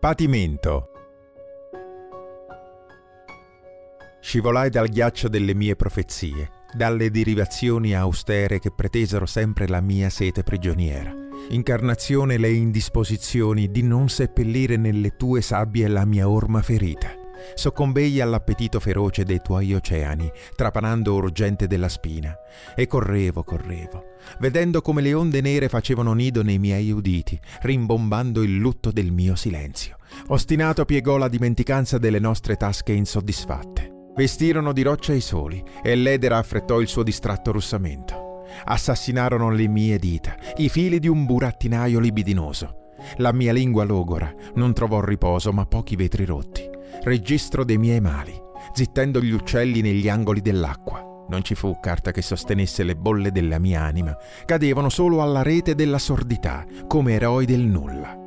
Patimento. Scivolai dal ghiaccio delle mie profezie, dalle derivazioni austere che pretesero sempre la mia sete prigioniera. Incarnazione le indisposizioni di non seppellire nelle tue sabbie la mia orma ferita. Soccombei all'appetito feroce dei tuoi oceani, trapanando urgente della spina, e correvo, vedendo come le onde nere facevano nido nei miei uditi, rimbombando il lutto del mio silenzio. Ostinato piegò la dimenticanza delle nostre tasche insoddisfatte. Vestirono di roccia i soli, e l'edera affrettò il suo distratto russamento. Assassinarono le mie dita, i fili di un burattinaio libidinoso. La mia lingua logora non trovò riposo, ma pochi vetri rotti. Registro dei miei mali, zittendo gli uccelli negli angoli dell'acqua. Non ci fu carta che sostenesse le bolle della mia anima, cadevano solo alla rete della sordità, come eroi del nulla.